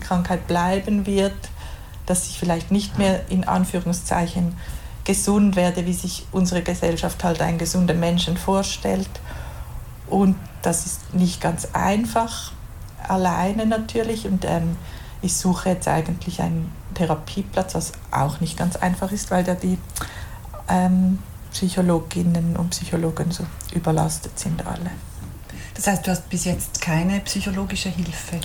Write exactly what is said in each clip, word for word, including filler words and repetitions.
Krankheit bleiben wird, dass ich vielleicht nicht mehr in Anführungszeichen gesund werde, wie sich unsere Gesellschaft halt einen gesunden Menschen vorstellt. Und das ist nicht ganz einfach, alleine natürlich. Und ähm, ich suche jetzt eigentlich einen Therapieplatz, was auch nicht ganz einfach ist, weil da die ähm, Psychologinnen und Psychologen so überlastet sind alle. Das heißt, du hast bis jetzt keine psychologische Hilfe?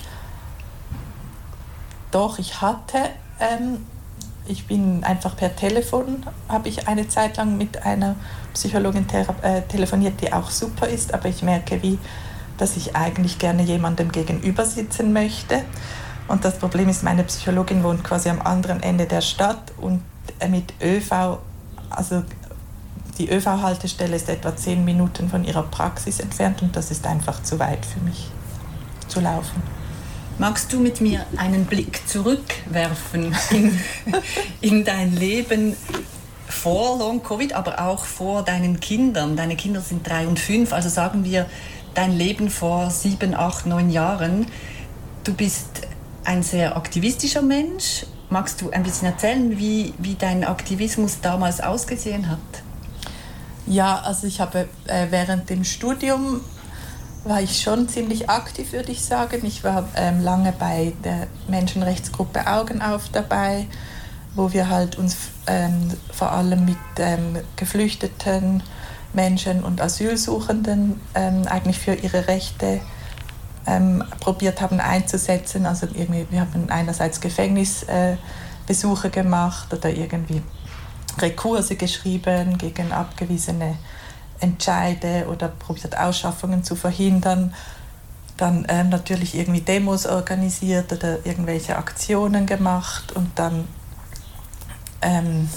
Doch, ich hatte, ähm, ich bin einfach per Telefon, habe ich eine Zeit lang mit einer Psychologin thera- äh, telefoniert, die auch super ist, aber ich merke, wie, dass ich eigentlich gerne jemandem gegenüber sitzen möchte. Und das Problem ist, meine Psychologin wohnt quasi am anderen Ende der Stadt und mit ÖV, also die ÖV-Haltestelle ist etwa zehn Minuten von ihrer Praxis entfernt und das ist einfach zu weit für mich zu laufen. Magst du mit mir einen Blick zurückwerfen in, in dein Leben vor Long-Covid, aber auch vor deinen Kindern? Deine Kinder sind drei und fünf, also sagen wir dein Leben vor sieben, acht, neun Jahren. Du bist ein sehr aktivistischer Mensch. Magst du ein bisschen erzählen, wie, wie dein Aktivismus damals ausgesehen hat? Ja, also ich habe äh, während dem Studium war ich schon ziemlich aktiv, würde ich sagen. Ich war ähm, lange bei der Menschenrechtsgruppe Augen auf dabei, wo wir halt uns ähm, vor allem mit ähm, geflüchteten Menschen und Asylsuchenden ähm, eigentlich für ihre Rechte ähm, probiert haben einzusetzen. Also irgendwie, wir haben einerseits Gefängnisbesuche äh, gemacht oder irgendwie Rekurse geschrieben gegen abgewiesene Entscheide oder probiert Ausschaffungen zu verhindern. Dann ähm, natürlich irgendwie Demos organisiert oder irgendwelche Aktionen gemacht und dann ähm,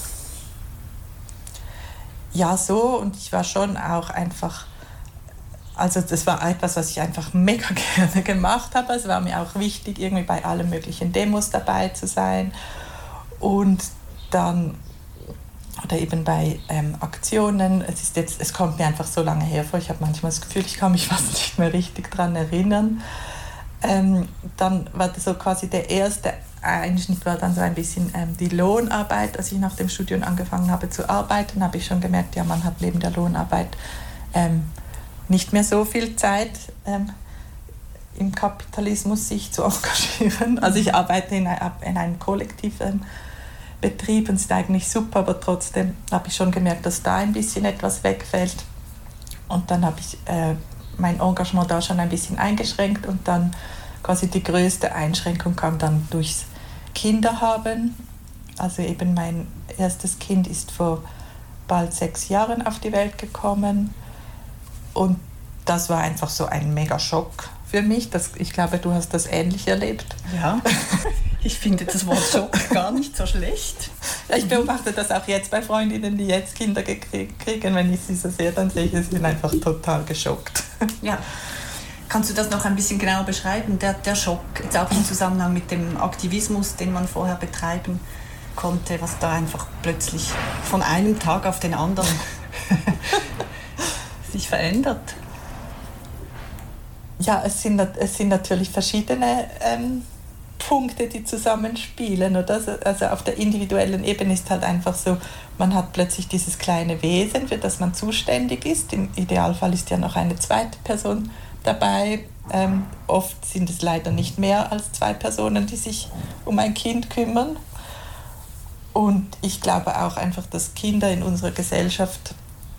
ja so und ich war schon auch einfach, also das war etwas, was ich einfach mega gerne gemacht habe. Es war mir auch wichtig, irgendwie bei allen möglichen Demos dabei zu sein und dann oder eben bei ähm, Aktionen. Es ist jetzt, es kommt mir einfach so lange her vor. Ich habe manchmal das Gefühl, ich kann mich fast nicht mehr richtig daran erinnern. Ähm, dann war das so quasi der erste Einschnitt, war dann so ein bisschen ähm, die Lohnarbeit. Als ich nach dem Studium angefangen habe zu arbeiten, habe ich schon gemerkt, ja, man hat neben der Lohnarbeit ähm, nicht mehr so viel Zeit, ähm, im Kapitalismus sich zu engagieren. Also ich arbeite in, in einem Kollektiv. Ähm, Betrieben ist eigentlich super, aber trotzdem habe ich schon gemerkt, dass da ein bisschen etwas wegfällt. Und dann habe ich äh, mein Engagement da schon ein bisschen eingeschränkt und dann quasi die größte Einschränkung kam dann durchs Kinderhaben. Also eben mein erstes Kind ist vor bald sechs Jahren auf die Welt gekommen und das war einfach so ein mega Schock für mich. Das, ich glaube, du hast das ähnlich erlebt. Ja. Ich finde das Wort Schock gar nicht so schlecht. Ja, ich beobachte das auch jetzt bei Freundinnen, die jetzt Kinder kriegen. Wenn ich sie so sehe, dann sehe ich, sie sind einfach total geschockt. Ja. Kannst du das noch ein bisschen genauer beschreiben, der, der Schock, jetzt auch im Zusammenhang mit dem Aktivismus, den man vorher betreiben konnte, was da einfach plötzlich von einem Tag auf den anderen sich verändert? Ja, es sind, es sind natürlich verschiedene ähm, Punkte, die zusammenspielen. Oder? Also auf der individuellen Ebene ist halt einfach so, man hat plötzlich dieses kleine Wesen, für das man zuständig ist. Im Idealfall ist ja noch eine zweite Person dabei. Ähm, oft sind es leider nicht mehr als zwei Personen, die sich um ein Kind kümmern. Und ich glaube auch einfach, dass Kinder in unserer Gesellschaft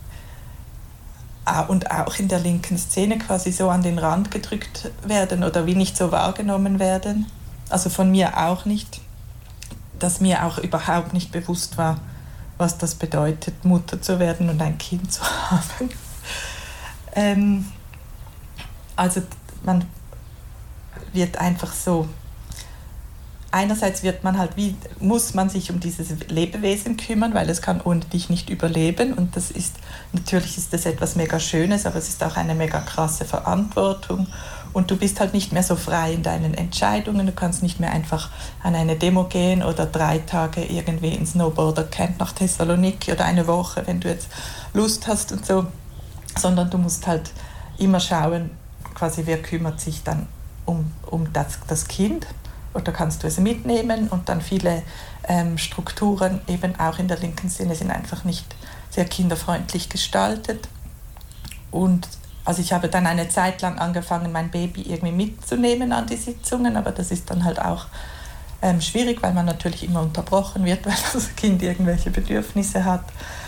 und auch in der linken Szene quasi so an den Rand gedrückt werden oder wie nicht so wahrgenommen werden. Also von mir auch nicht, dass mir auch überhaupt nicht bewusst war, was das bedeutet, Mutter zu werden und ein Kind zu haben. ähm, also man wird einfach so, einerseits wird man halt wie, muss man sich um dieses Lebewesen kümmern, weil es kann ohne dich nicht überleben und das ist, natürlich ist das etwas mega Schönes, aber es ist auch eine mega krasse Verantwortung und du bist halt nicht mehr so frei in deinen Entscheidungen, du kannst nicht mehr einfach an eine Demo gehen oder drei Tage irgendwie ins Snowboarder-Camp nach Thessaloniki oder eine Woche, wenn du jetzt Lust hast und so, sondern du musst halt immer schauen, quasi wer kümmert sich dann um, um das, das Kind oder kannst du es mitnehmen? Und dann viele ähm, Strukturen, eben auch in der linken Szene, sind einfach nicht sehr kinderfreundlich gestaltet. Und also ich habe dann eine Zeit lang angefangen, mein Baby irgendwie mitzunehmen an die Sitzungen, aber das ist dann halt auch ähm, schwierig, weil man natürlich immer unterbrochen wird, weil das Kind irgendwelche Bedürfnisse hat.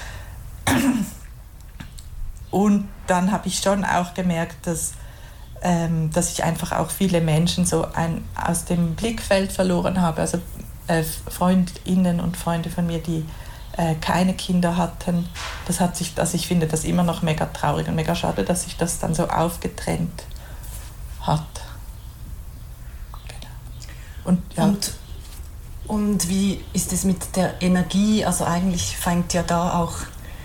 Und dann habe ich schon auch gemerkt, dass, ähm, dass ich einfach auch viele Menschen so ein, aus dem Blickfeld verloren habe. Also äh, Freundinnen und Freunde von mir, die äh, keine Kinder hatten. Das hat sich, also ich finde das immer noch mega traurig und mega schade, dass sich das dann so aufgetrennt hat. Genau. Und, ja. und, und wie ist es mit der Energie? Also eigentlich fängt ja da auch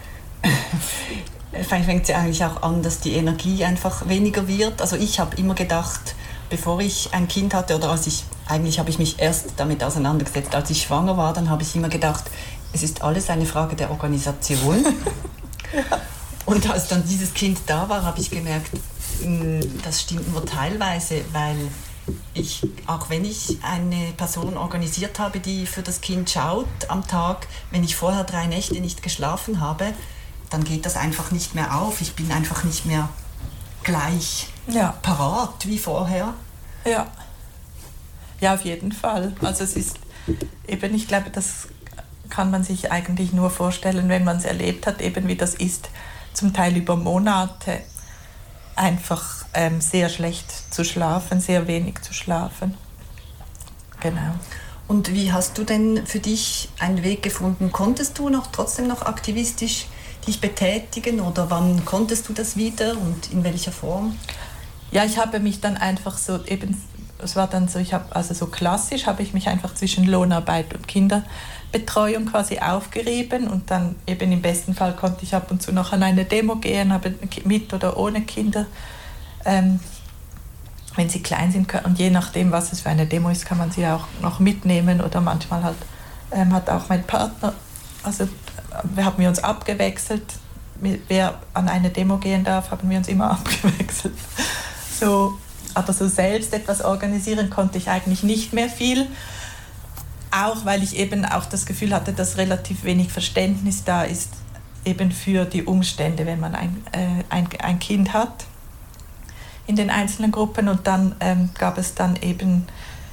fängt ja eigentlich auch an, dass die Energie einfach weniger wird. Also ich habe immer gedacht, bevor ich ein Kind hatte, oder als ich, eigentlich habe ich mich erst damit auseinandergesetzt, als ich schwanger war, dann habe ich immer gedacht, es ist alles eine Frage der Organisation. Ja. Und als dann dieses Kind da war, habe ich gemerkt, das stimmt nur teilweise, weil ich, auch wenn ich eine Person organisiert habe, die für das Kind schaut am Tag, wenn ich vorher drei Nächte nicht geschlafen habe, dann geht das einfach nicht mehr auf. Ich bin einfach nicht mehr gleich ja. parat wie vorher. Ja. Ja, auf jeden Fall. Also es ist eben, ich glaube, das kann man sich eigentlich nur vorstellen, wenn man es erlebt hat, eben wie das ist, zum Teil über Monate einfach ähm, sehr schlecht zu schlafen, sehr wenig zu schlafen. Genau. Und wie hast du denn für dich einen Weg gefunden? Konntest du noch trotzdem noch aktivistisch dich betätigen oder wann konntest du das wieder und in welcher Form? Ja, ich habe mich dann einfach so eben, es war dann so, ich habe also so klassisch habe ich mich einfach zwischen Lohnarbeit und Kinderbetreuung quasi aufgerieben und dann eben im besten Fall konnte ich ab und zu noch an eine Demo gehen, habe mit oder ohne Kinder, ähm, wenn sie klein sind, und je nachdem, was es für eine Demo ist, kann man sie auch noch mitnehmen oder manchmal halt ähm, hat auch mein Partner, also wir haben wir uns abgewechselt, wer an eine Demo gehen darf, haben wir uns immer abgewechselt. So, aber so selbst etwas organisieren konnte ich eigentlich nicht mehr viel, auch weil ich eben auch das Gefühl hatte, dass relativ wenig Verständnis da ist, eben für die Umstände, wenn man ein, äh, ein, ein Kind hat in den einzelnen Gruppen. Und dann ähm, gab es dann eben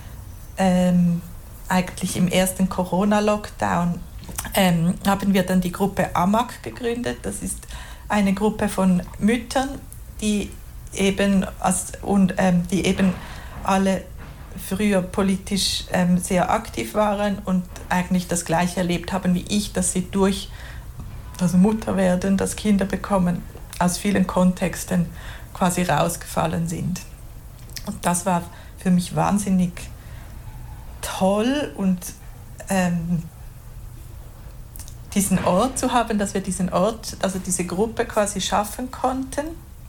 ähm, eigentlich im ersten Corona-Lockdown Ähm, haben wir dann die Gruppe A M A C gegründet. Das ist eine Gruppe von Müttern, die eben, als, und, ähm, die eben alle früher politisch ähm, sehr aktiv waren und eigentlich das Gleiche erlebt haben wie ich, dass sie durch das Mutterwerden, das Kinder bekommen, aus vielen Kontexten quasi rausgefallen sind. Und das war für mich wahnsinnig toll und ähm, diesen Ort zu haben, dass wir diesen Ort, also diese Gruppe quasi schaffen konnten,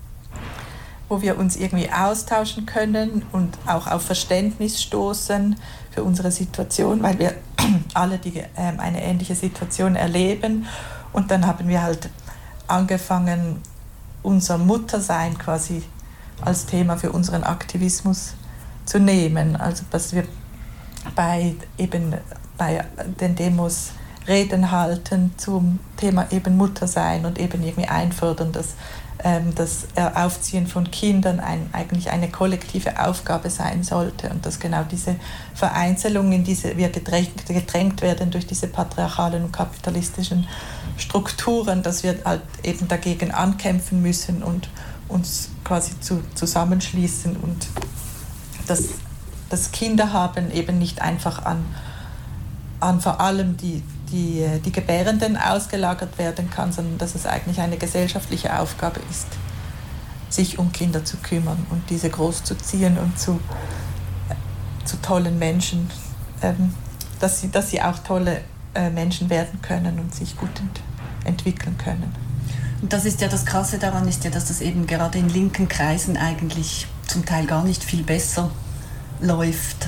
wo wir uns irgendwie austauschen können und auch auf Verständnis stoßen für unsere Situation, weil wir alle die, ähm, eine ähnliche Situation erleben. Und dann haben wir halt angefangen, unser Muttersein quasi als Thema für unseren Aktivismus zu nehmen. Also dass wir bei, eben bei den Demos Reden halten zum Thema eben Muttersein und eben irgendwie einfordern, dass ähm, das Aufziehen von Kindern ein, eigentlich eine kollektive Aufgabe sein sollte und dass genau diese Vereinzelung, in diese wir gedrängt, gedrängt werden durch diese patriarchalen und kapitalistischen Strukturen, dass wir halt eben dagegen ankämpfen müssen und uns quasi zu, zusammenschließen und dass das Kinder haben eben nicht einfach an, an vor allem die Die, die Gebärenden ausgelagert werden kann, sondern dass es eigentlich eine gesellschaftliche Aufgabe ist, sich um Kinder zu kümmern und diese großzuziehen und zu, zu tollen Menschen, ähm, dass, sie, dass sie auch tolle äh, Menschen werden können und sich gut ent- entwickeln können. Und das ist ja das Krasse daran, ist ja, dass das eben gerade in linken Kreisen eigentlich zum Teil gar nicht viel besser läuft.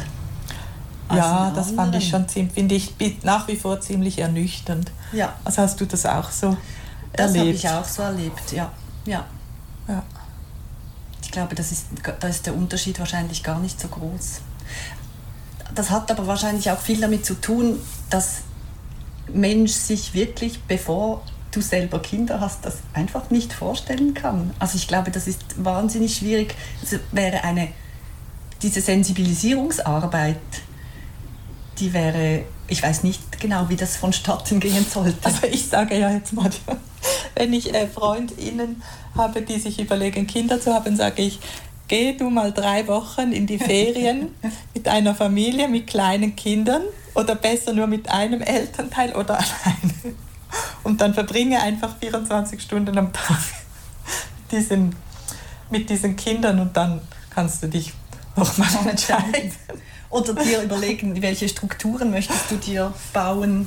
Ja, das fand ich schon ziemlich, finde ich nach wie vor ziemlich ernüchternd. Ja. Also hast du das auch so das erlebt? Das habe ich auch so erlebt, ja. ja. ja. Ich glaube, das ist, da ist der Unterschied wahrscheinlich gar nicht so groß. das hat aber wahrscheinlich auch viel damit zu tun, dass Mensch sich wirklich, bevor du selber Kinder hast, das einfach nicht vorstellen kann. Also ich glaube, das ist wahnsinnig schwierig. Es wäre eine, diese Sensibilisierungsarbeit, die wäre, ich weiß nicht genau, wie das vonstatten gehen sollte. Also ich sage ja jetzt mal, wenn ich äh, FreundInnen habe, die sich überlegen, Kinder zu haben, sage ich, geh du mal drei Wochen in die Ferien mit einer Familie, mit kleinen Kindern oder besser nur mit einem Elternteil oder alleine. Und dann verbringe einfach vierundzwanzig Stunden am Tag mit diesen, mit diesen Kindern und dann kannst du dich nochmal entscheiden. Oder dir überlegen, welche Strukturen möchtest du dir bauen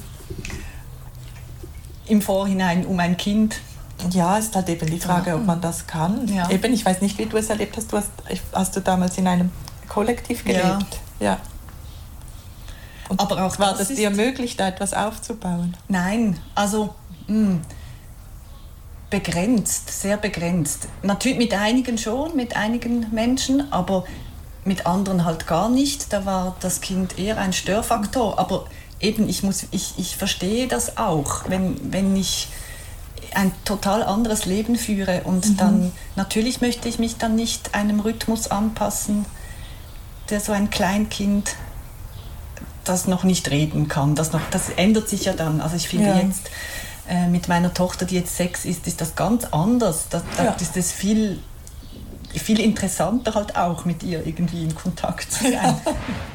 im Vorhinein um ein Kind. Ja, ist halt eben die Frage, ja. ob man das kann. Ja. Eben, ich weiß nicht, wie du es erlebt hast. Du hast, hast du damals in einem Kollektiv gelebt? Ja. ja. Und aber auch war das, das dir möglich, da etwas aufzubauen? Nein, also mh, begrenzt, sehr begrenzt. Natürlich mit einigen schon, mit einigen Menschen, aber mit anderen halt gar nicht. Da war das Kind eher ein Störfaktor. Aber eben, ich, muss, ich, ich verstehe das auch, wenn, wenn ich ein total anderes Leben führe und mhm. dann, natürlich möchte ich mich dann nicht einem Rhythmus anpassen, der so ein Kleinkind, das noch nicht reden kann. Das, noch, das ändert sich ja dann. Also ich finde ja. jetzt äh, mit meiner Tochter, die jetzt sechs ist, ist das ganz anders. Da, da ja. ist es viel, viel interessanter halt auch mit ihr irgendwie in Kontakt zu sein. Ja.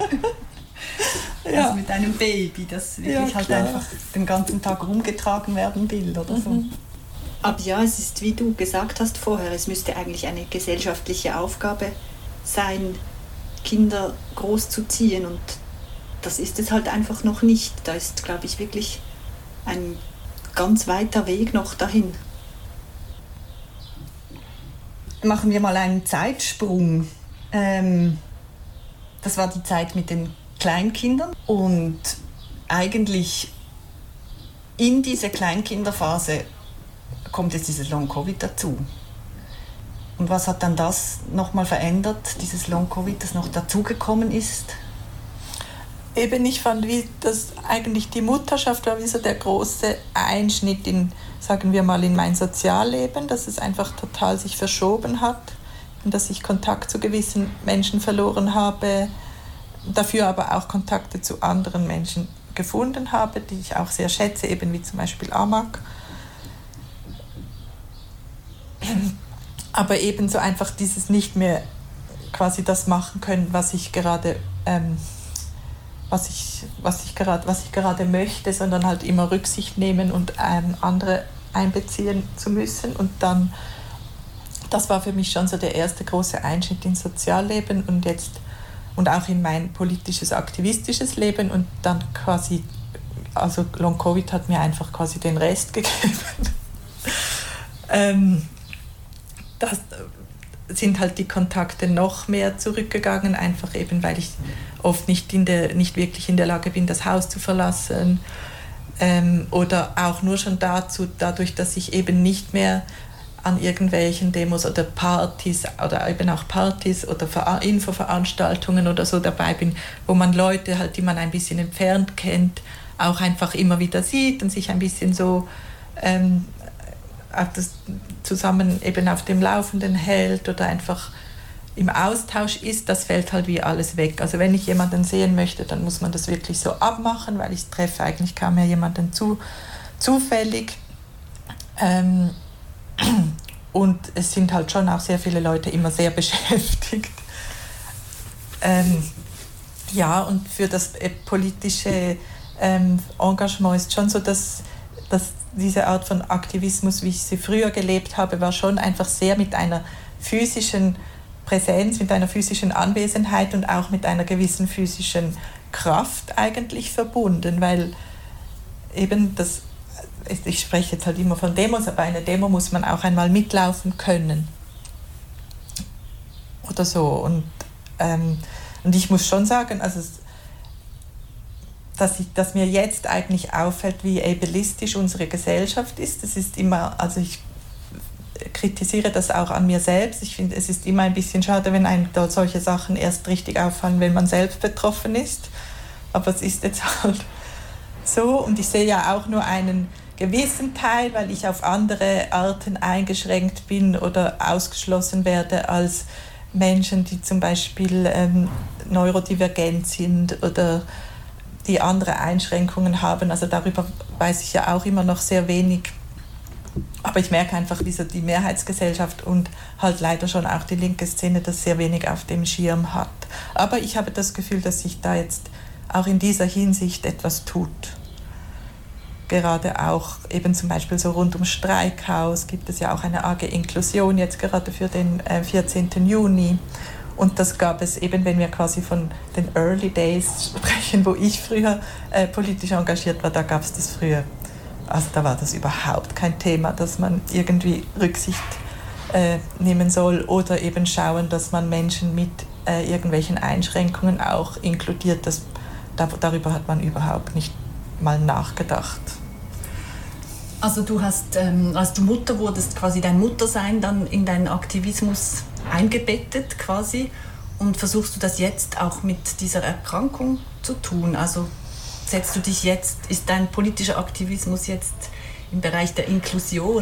ja. Also mit einem Baby, das wirklich ja, halt einfach den ganzen Tag rumgetragen werden will oder mhm. so. Aber ja, es ist, wie du gesagt hast vorher, es müsste eigentlich eine gesellschaftliche Aufgabe sein, Kinder großzuziehen und das ist es halt einfach noch nicht. Da ist, glaube ich, wirklich ein ganz weiter Weg noch dahin. Machen wir mal einen Zeitsprung. Ähm, das war die Zeit mit den Kleinkindern und eigentlich in diese Kleinkinderphase kommt jetzt dieses Long-Covid dazu. Und was hat dann das nochmal verändert, dieses Long-Covid, das noch dazugekommen ist? Eben, ich fand, wie das eigentlich die Mutterschaft war wie so der große Einschnitt in, sagen wir mal, in mein Sozialleben, dass es einfach total sich verschoben hat und dass ich Kontakt zu gewissen Menschen verloren habe, dafür aber auch Kontakte zu anderen Menschen gefunden habe, die ich auch sehr schätze, eben wie zum Beispiel Amak. Aber eben so einfach dieses nicht mehr quasi das machen können, was ich gerade ähm, was ich, was ich gerade, was ich gerade möchte, sondern halt immer Rücksicht nehmen und ähm, andere einbeziehen zu müssen. Und dann, das war für mich schon so der erste große Einschnitt ins Sozialleben und jetzt und auch in mein politisches, aktivistisches Leben und dann quasi, also Long-Covid hat mir einfach quasi den Rest gegeben. ähm, das sind halt die Kontakte noch mehr zurückgegangen, einfach eben, weil ich oft nicht, in der, nicht wirklich in der Lage bin, das Haus zu verlassen. Ähm, oder auch nur schon dazu, dadurch, dass ich eben nicht mehr an irgendwelchen Demos oder Partys oder eben auch Partys oder Infoveranstaltungen oder so dabei bin, wo man Leute halt, die man ein bisschen entfernt kennt, auch einfach immer wieder sieht und sich ein bisschen so ähm, auf das zusammen eben auf dem Laufenden hält oder einfach im Austausch ist, das fällt halt wie alles weg. Also wenn ich jemanden sehen möchte, dann muss man das wirklich so abmachen, weil ich treffe eigentlich kaum mehr jemanden zu, zufällig. Ähm, und es sind halt schon auch sehr viele Leute immer sehr beschäftigt. Ähm, ja, und für das äh, politische ähm, Engagement ist schon so, dass, dass diese Art von Aktivismus, wie ich sie früher gelebt habe, war schon einfach sehr mit einer physischen Präsenz, mit einer physischen Anwesenheit und auch mit einer gewissen physischen Kraft eigentlich verbunden, weil eben das, ich spreche jetzt halt immer von Demos, aber eine Demo muss man auch einmal mitlaufen können oder so und, ähm, und ich muss schon sagen, also dass, ich, dass mir jetzt eigentlich auffällt, wie ableistisch unsere Gesellschaft ist. Das ist immer, also ich, kritisiere das auch an mir selbst. Ich finde, es ist immer ein bisschen schade, wenn einem dort solche Sachen erst richtig auffallen, wenn man selbst betroffen ist. Aber es ist jetzt halt so. Und ich sehe ja auch nur einen gewissen Teil, weil ich auf andere Arten eingeschränkt bin oder ausgeschlossen werde als Menschen, die zum Beispiel ähm, neurodivergent sind oder die andere Einschränkungen haben. Also darüber weiß ich ja auch immer noch sehr wenig. Aber ich merke einfach, wie so die Mehrheitsgesellschaft und halt leider schon auch die linke Szene das sehr wenig auf dem Schirm hat. Aber ich habe das Gefühl, dass sich da jetzt auch in dieser Hinsicht etwas tut. Gerade auch eben zum Beispiel so rund ums Streikhaus gibt es ja auch eine A G Inklusion jetzt gerade für den äh, vierzehnten Juni. Und das gab es eben, wenn wir quasi von den Early Days sprechen, wo ich früher äh, politisch engagiert war, da gab es das früher. Also da war das überhaupt kein Thema, dass man irgendwie Rücksicht äh, nehmen soll oder eben schauen, dass man Menschen mit äh, irgendwelchen Einschränkungen auch inkludiert. Das, da, darüber hat man überhaupt nicht mal nachgedacht. Also du hast, ähm, als du Mutter wurdest, quasi dein Muttersein dann in deinen Aktivismus eingebettet quasi, und versuchst du das jetzt auch mit dieser Erkrankung zu tun? Also setzt du dich jetzt, ist dein politischer Aktivismus jetzt im Bereich der Inklusion?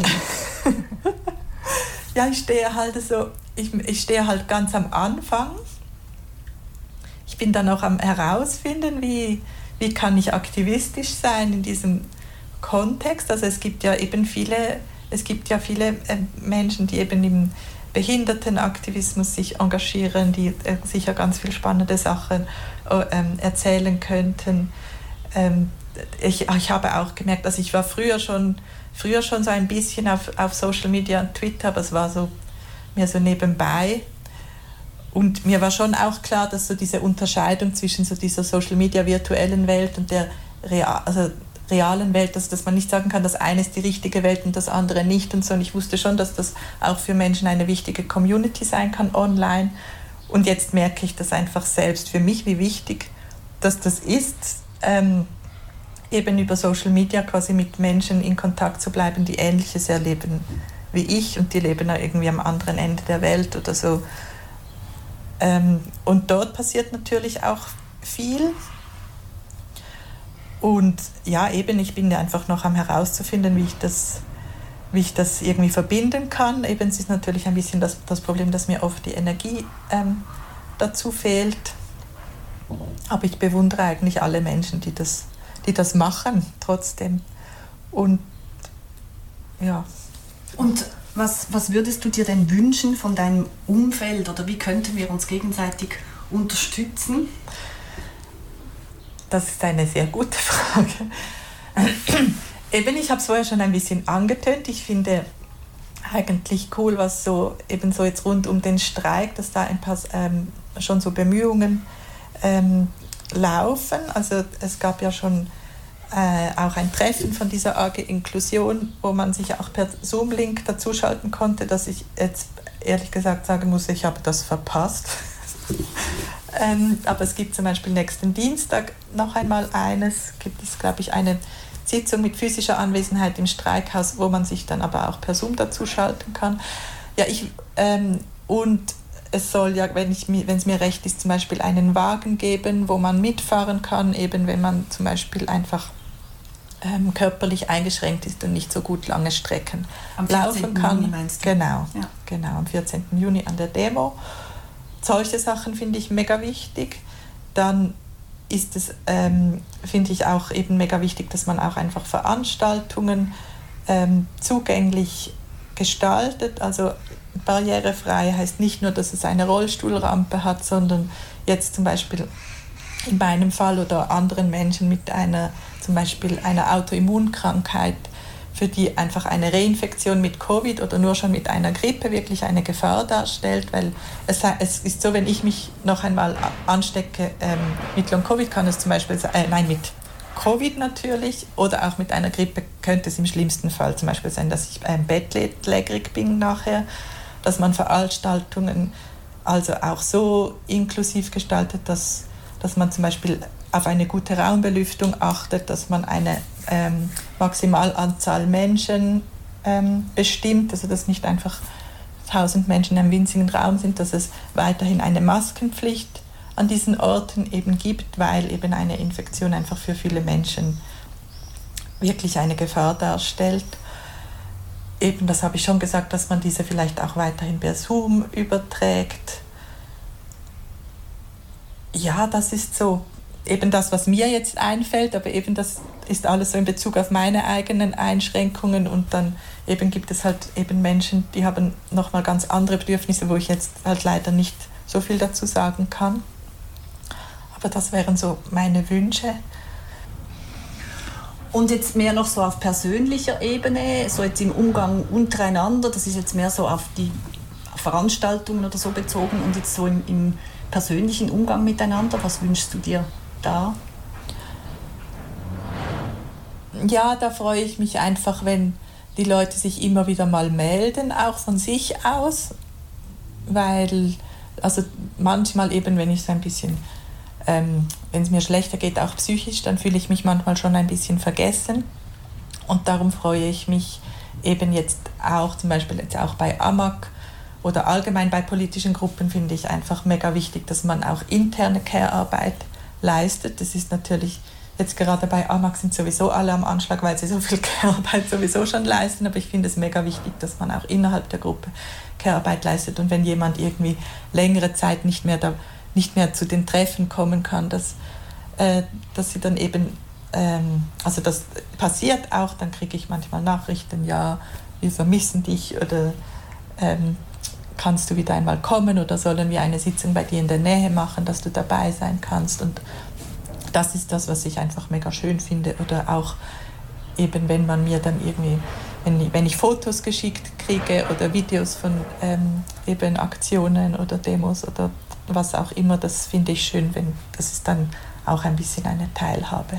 Ja, ich stehe halt so, ich, ich stehe halt ganz am Anfang. Ich bin dann auch am herausfinden, wie, wie kann ich aktivistisch sein in diesem Kontext. Also es gibt ja eben viele, es gibt ja viele äh, Menschen, die eben im Behindertenaktivismus sich engagieren, die äh, sicher ganz viele spannende Sachen äh, erzählen könnten. Ähm, ich, ich habe auch gemerkt, dass ich war früher schon, früher schon so ein bisschen auf, auf Social Media und Twitter, aber es war so mehr so nebenbei. Und mir war schon auch klar, dass so diese Unterscheidung zwischen so dieser Social Media virtuellen Welt und der real, also realen Welt, dass, dass man nicht sagen kann, das eine ist die richtige Welt und das andere nicht und so. Und ich wusste schon, dass das auch für Menschen eine wichtige Community sein kann online. Und jetzt merke ich das einfach selbst für mich, wie wichtig dass das ist, ähm, eben über Social Media quasi mit Menschen in Kontakt zu bleiben, die Ähnliches erleben wie ich und die leben auch irgendwie am anderen Ende der Welt oder so. Ähm, und dort passiert natürlich auch viel. Und ja, eben, ich bin ja einfach noch am herauszufinden, wie ich das, wie ich das irgendwie verbinden kann. Eben, es ist natürlich ein bisschen das, das Problem, dass mir oft die Energie ähm, dazu fehlt. Aber ich bewundere eigentlich alle Menschen, die das, die das machen, trotzdem. Und ja. Und was, was würdest du dir denn wünschen von deinem Umfeld, oder wie könnten wir uns gegenseitig unterstützen? Das ist eine sehr gute Frage. Eben, ich habe es vorher schon ein bisschen angetönt. Ich finde eigentlich cool, was so eben so jetzt rund um den Streik, dass da ein paar ähm, schon so Bemühungen ähm, laufen. Also es gab ja schon äh, auch ein Treffen von dieser A G Inklusion, wo man sich auch per Zoom-Link dazuschalten konnte, dass ich jetzt ehrlich gesagt sagen muss, ich habe das verpasst. ähm, aber es gibt zum Beispiel nächsten Dienstag noch einmal eines, gibt es glaube ich eine Sitzung mit physischer Anwesenheit im Streikhaus, wo man sich dann aber auch per Zoom dazuschalten kann. Ja, ich, ähm, und es soll ja, wenn ich, wenn es mir recht ist, zum Beispiel einen Wagen geben, wo man mitfahren kann, eben wenn man zum Beispiel einfach ähm, körperlich eingeschränkt ist und nicht so gut lange Strecken am laufen kann. Juni meinst du? Genau, ja. genau, am vierzehnten Juni an der Demo. Solche Sachen finde ich mega wichtig. Dann ist es, ähm, finde ich auch eben mega wichtig, dass man auch einfach Veranstaltungen ähm, zugänglich gestaltet. Also barrierefrei heißt nicht nur, dass es eine Rollstuhlrampe hat, sondern jetzt zum Beispiel in meinem Fall oder anderen Menschen mit einer, zum Beispiel einer Autoimmunkrankheit, für die einfach eine Reinfektion mit Covid oder nur schon mit einer Grippe wirklich eine Gefahr darstellt, weil es, es ist so, wenn ich mich noch einmal anstecke ähm, mit Long-Covid, kann es zum Beispiel sein, äh, nein, mit Covid natürlich oder auch mit einer Grippe könnte es im schlimmsten Fall zum Beispiel sein, dass ich ähm, bettlägerig bin nachher, dass man Veranstaltungen also auch so inklusiv gestaltet, dass, dass man zum Beispiel auf eine gute Raumbelüftung achtet, dass man eine ähm, Maximalanzahl Menschen ähm, bestimmt, also dass nicht einfach tausend Menschen in einem winzigen Raum sind, dass es weiterhin eine Maskenpflicht an diesen Orten eben gibt, weil eben eine Infektion einfach für viele Menschen wirklich eine Gefahr darstellt. Eben, das habe ich schon gesagt, dass man diese vielleicht auch weiterhin per Zoom überträgt. Ja, das ist so eben das, was mir jetzt einfällt, aber eben das ist alles so in Bezug auf meine eigenen Einschränkungen und dann eben gibt es halt eben Menschen, die haben nochmal ganz andere Bedürfnisse, wo ich jetzt halt leider nicht so viel dazu sagen kann. Aber das wären so meine Wünsche. Und jetzt mehr noch so auf persönlicher Ebene, so jetzt im Umgang untereinander, das ist jetzt mehr so auf die Veranstaltungen oder so bezogen und jetzt so im, im persönlichen Umgang miteinander, was wünschst du dir da? Ja, da freue ich mich einfach, wenn die Leute sich immer wieder mal melden, auch von sich aus, weil also manchmal eben, wenn ich so ein bisschen Ähm, wenn es mir schlechter geht, auch psychisch, dann fühle ich mich manchmal schon ein bisschen vergessen. Und darum freue ich mich eben jetzt auch, zum Beispiel jetzt auch bei A M A C oder allgemein bei politischen Gruppen, finde ich einfach mega wichtig, dass man auch interne Care-Arbeit leistet. Das ist natürlich, jetzt gerade bei A M A C sind sowieso alle am Anschlag, weil sie so viel Care-Arbeit sowieso schon leisten, aber ich finde es mega wichtig, dass man auch innerhalb der Gruppe Care-Arbeit leistet. Und wenn jemand irgendwie längere Zeit nicht mehr da nicht mehr zu den Treffen kommen kann, dass, äh, dass sie dann eben, ähm, also das passiert auch, dann kriege ich manchmal Nachrichten, ja, wir vermissen dich oder ähm, kannst du wieder einmal kommen oder sollen wir eine Sitzung bei dir in der Nähe machen, dass du dabei sein kannst und das ist das, was ich einfach mega schön finde oder auch eben, wenn man mir dann irgendwie, wenn ich, wenn ich Fotos geschickt kriege oder Videos von ähm, eben Aktionen oder Demos oder was auch immer, das finde ich schön, wenn das ist dann auch ein bisschen eine Teilhabe.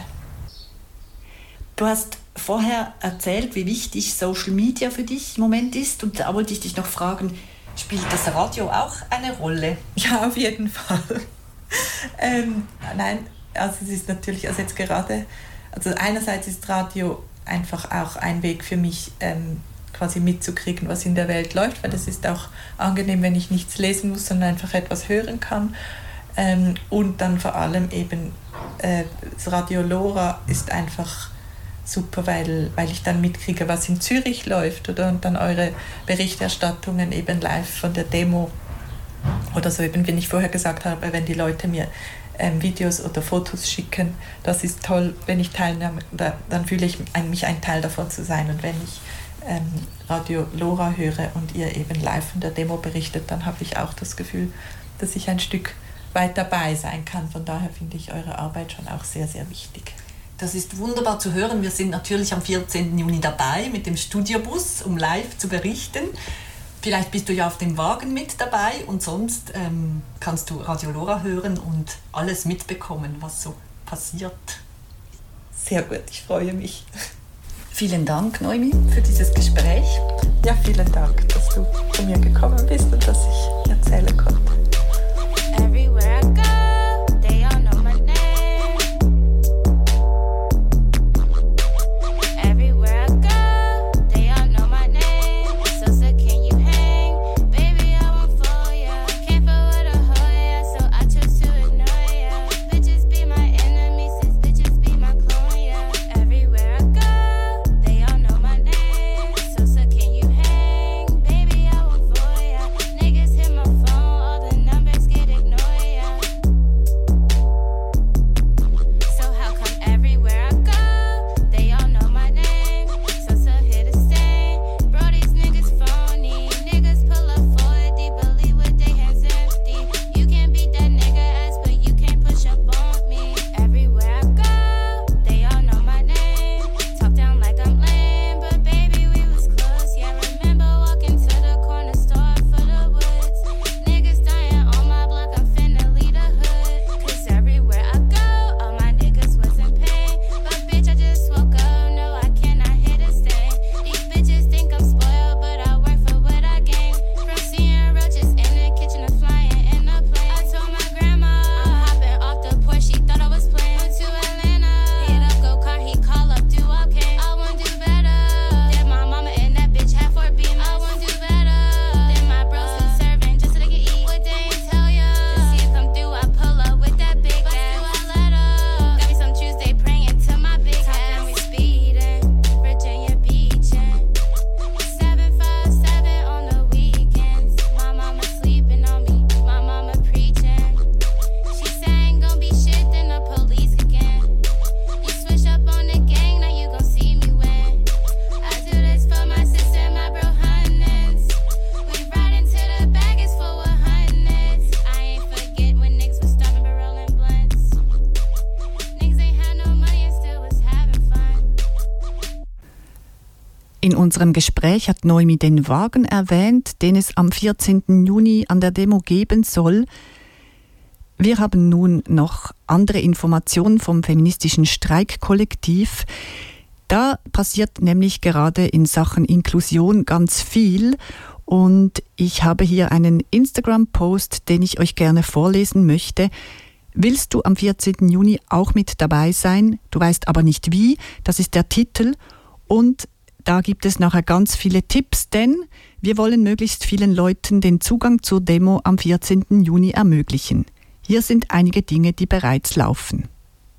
Du hast vorher erzählt, wie wichtig Social Media für dich im Moment ist und da wollte ich dich noch fragen, spielt das Radio auch eine Rolle? Ja, auf jeden Fall. ähm, nein, also es ist natürlich, also jetzt gerade, also einerseits ist Radio einfach auch ein Weg für mich, ähm, quasi mitzukriegen, was in der Welt läuft, weil das ist auch angenehm, wenn ich nichts lesen muss, sondern einfach etwas hören kann. Ähm, und dann vor allem eben äh, das Radio Lora ist einfach super, weil, weil ich dann mitkriege, was in Zürich läuft oder und dann eure Berichterstattungen eben live von der Demo oder so eben, wie ich vorher gesagt habe, wenn die Leute mir ähm, Videos oder Fotos schicken, das ist toll, wenn ich teilnehme, da, dann fühle ich mich ein Teil davon zu sein und wenn ich ähm, Radio Lora höre und ihr eben live von der Demo berichtet, dann habe ich auch das Gefühl, dass ich ein Stück weit dabei sein kann. Von daher finde ich eure Arbeit schon auch sehr, sehr wichtig. Das ist wunderbar zu hören. Wir sind natürlich am vierzehnten Juni dabei mit dem Studiobus, um live zu berichten. Vielleicht bist du ja auf dem Wagen mit dabei und sonst ähm, kannst du Radio Lora hören und alles mitbekommen, was so passiert. Sehr gut, ich freue mich. Vielen Dank, Noemi, für dieses Gespräch. Ja, vielen Dank, dass du zu mir gekommen bist und dass ich erzählen konnte. Everywhere I go, they all know my name. Everywhere I go, they all know my name. So, so can you hang? Baby, I won't fall, yeah. Can't fall with a hoe, yeah. So I chose to ignore, yeah. Bitches be my enemies, since bitches be my clone, yeah. Everywhere I go, they all know my name. So, so can you hang? Baby, I won't fall, yeah. Niggas hit my phone all the In unserem Gespräch hat Noemi den Wagen erwähnt, den es am vierzehnten Juni an der Demo geben soll. Wir haben nun noch andere Informationen vom feministischen Streikkollektiv. Da passiert nämlich gerade in Sachen Inklusion ganz viel. Und ich habe hier einen Instagram-Post, den ich euch gerne vorlesen möchte. Willst du am vierzehnten Juni auch mit dabei sein? Du weißt aber nicht wie. Das ist der Titel. Und da gibt es nachher ganz viele Tipps, denn wir wollen möglichst vielen Leuten den Zugang zur Demo am vierzehnten Juni ermöglichen. Hier sind einige Dinge, die bereits laufen.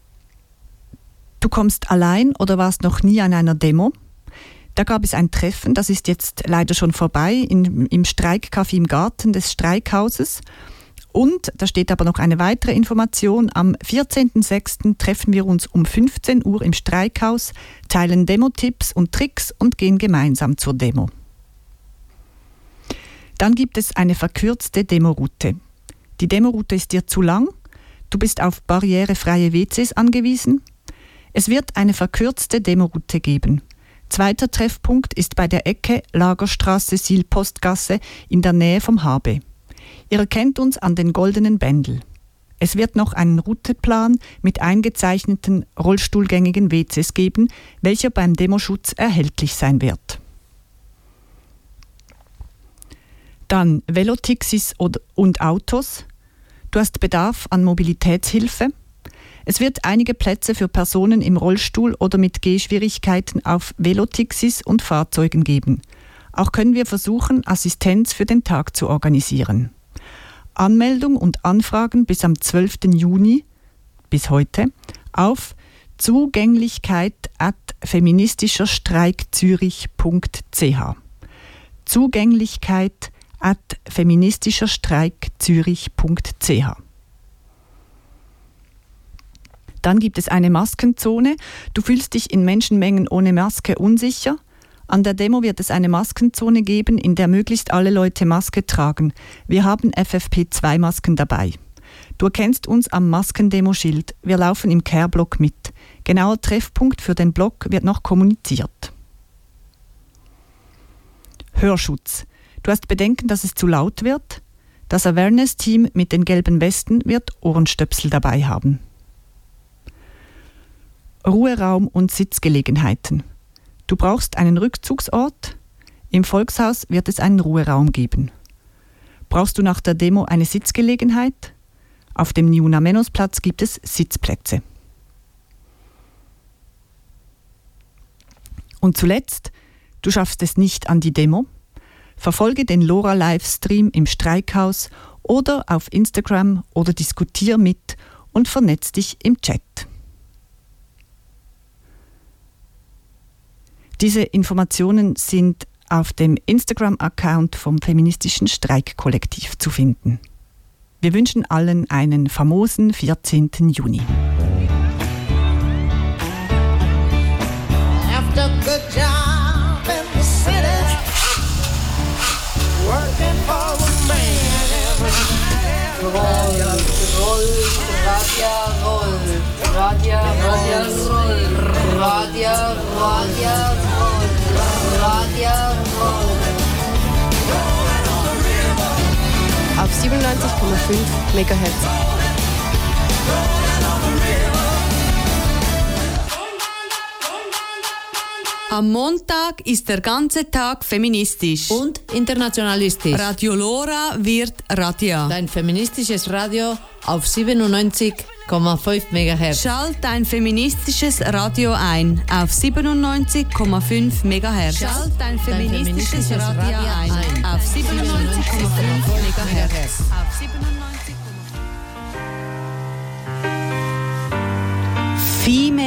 Du kommst allein oder warst noch nie an einer Demo? Da gab es ein Treffen, das ist jetzt leider schon vorbei, in, im Streikcafé im Garten des Streikhauses. Und da steht aber noch eine weitere Information. Am vierzehnten sechsten treffen wir uns um fünfzehn Uhr im Streikhaus, teilen Demo-Tipps und Tricks und gehen gemeinsam zur Demo. Dann gibt es eine verkürzte Demoroute. Die Demoroute ist dir zu lang, du bist auf barrierefreie W Cs angewiesen. Es wird eine verkürzte Demoroute geben. Zweiter Treffpunkt ist bei der Ecke Lagerstraße-Siel-Postgasse in der Nähe vom H B. Ihr erkennt uns an den goldenen Bändel. Es wird noch einen Routeplan mit eingezeichneten rollstuhlgängigen W Cs geben, welcher beim Demoschutz erhältlich sein wird. Dann Velotaxis und Autos. Du hast Bedarf an Mobilitätshilfe. Es wird einige Plätze für Personen im Rollstuhl oder mit Gehschwierigkeiten auf Velotaxis und Fahrzeugen geben. Auch können wir versuchen, Assistenz für den Tag zu organisieren. Anmeldung und Anfragen bis am zwölften Juni, bis heute, auf zugänglichkeit at feministischerstreikzürich punkt c h. Zugänglichkeit at feministischerstreikzürich punkt c h. Dann gibt es eine Maskenzone. Du fühlst dich in Menschenmengen ohne Maske unsicher. An der Demo wird es eine Maskenzone geben, in der möglichst alle Leute Maske tragen. Wir haben F F P zwei Masken dabei. Du erkennst uns am Maskendemo-Schild. Wir laufen im Care-Block mit. Genauer Treffpunkt für den Block wird noch kommuniziert. Hörschutz. Du hast Bedenken, dass es zu laut wird? Das Awareness-Team mit den gelben Westen wird Ohrenstöpsel dabei haben. Ruheraum und Sitzgelegenheiten. Du brauchst einen Rückzugsort. Im Volkshaus wird es einen Ruheraum geben. Brauchst du nach der Demo eine Sitzgelegenheit? Auf dem Niuna-Menos-Platz gibt es Sitzplätze. Und zuletzt, du schaffst es nicht an die Demo? Verfolge den LoRa-Livestream im Streikhaus oder auf Instagram oder diskutier mit und vernetz dich im Chat. Diese Informationen sind auf dem Instagram-Account vom feministischen Streikkollektiv zu finden. Wir wünschen allen einen famosen vierzehnten Juni. After a good job in the city, working for a man every night. Roll, roll, Radia, roll, Radia, Radia, roll, Radia, Radia, roll, Radia, roll. Auf siebenundneunzig Komma fünf Megahertz. Am Montag ist der ganze Tag feministisch. Und internationalistisch. Radio Lora wird Radia. Dein feministisches Radio auf siebenundneunzig Komma fünf Megahertz. Schalt ein feministisches Radio ein auf siebenundneunzig Komma fünf Megahertz. Schalt ein feministisches Radio ein auf siebenundneunzig Komma fünf Megahertz. Auf siebenundneunzig Komma fünf. Female